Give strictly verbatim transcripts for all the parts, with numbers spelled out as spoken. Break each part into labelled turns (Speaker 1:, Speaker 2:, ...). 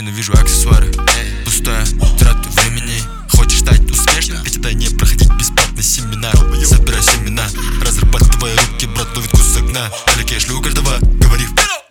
Speaker 1: ненавижу аксессуары. Пустая трата времени. Хочешь стать успешным? Ведь это не проходить бесплатный семинар. Собирай семена, разрабатывай руки, брат, ловит вкус огня. Далеке шлю каждого, говори.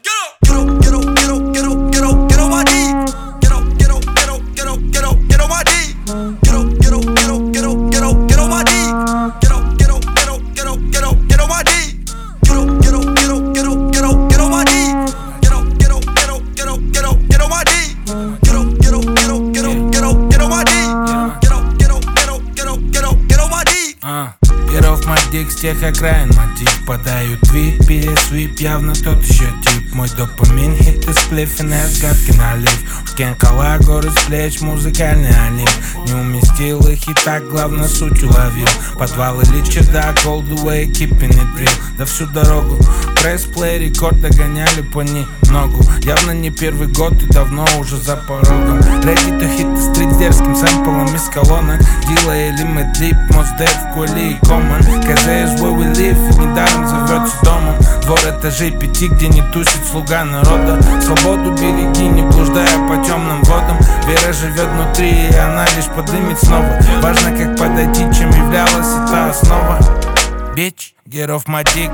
Speaker 2: Перов мотик с тех окраин мотив. Подают твит, пересвип, явно тот еще тип. Мой допамин, хит из сплиффина, сгадки налив. Кенкала, горы с плеч, музыкальный олив. Не уместил их и так, главное суть уловил. Подвал или чердак, all the way, keeping it real. Да всю дорогу пресс-плей, рекорд догоняли по ногу. Явно не первый год и давно уже за порогом. Ready to hit the street дерзким сэмплом из колонок. Дила или Мэдлип, Мосдев, Коли и Коман. КЗ is where we live, недаром зовется домом. Двор этажей пяти, где не тусит слуга народа. Свободу береги, не блуждая по темным водам. Вера живет внутри, и она лишь подымет снова. Важно, как подойти, чем являлась эта основа. Bitch, get off my dick.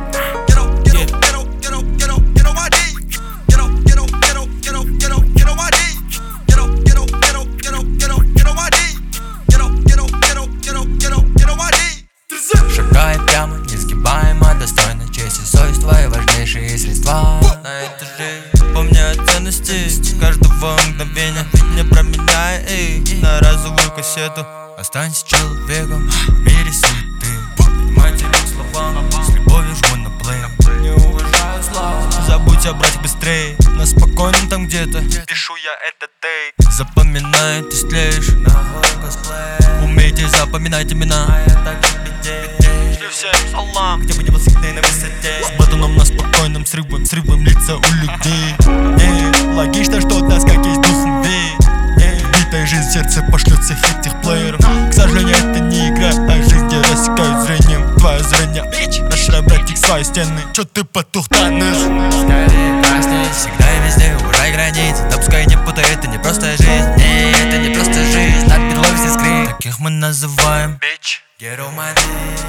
Speaker 3: Шагай прямо, несгибаемо, достойно честь и совесть, твои важнейшие средства. На эту жизнь помни о ценности каждого мгновения. Не променяй их на разовую кассету. Останься человеком в мире суеты. Матери слова, с любовью жму на плей. Не уважаю славу, забудь о брать быстрее. На спокойном там где-то пишу я этот тейк. Запоминай, ты стлеешь на ход косплей. Умейте запоминать имена, а я так же бедей. Шлю всем салам, где бы не был всегда на высоте. С батоном на спокойном, срывом, срывом лица у людей. Не логично, что от нас как есть духом веет. Битая жизнь, сердце пошлет всех этих плееров. К сожалению, это не игра, а жизнь, где рассекают зрением твое зрение. Расширяй, братик, свои стены. Чё ты потух, танешь? Скорее красней, всегда и везде уважай границы. Да пускай не путай, это не просто жизнь. Не, это не просто жизнь. Над бедлой все скрин. Таких мы называем bitch. Get on my dick.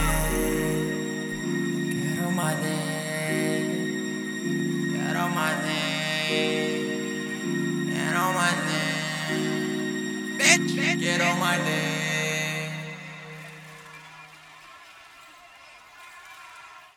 Speaker 3: Get on my dick. Get on my dick. Get on my dick. Bitch, get on my dick.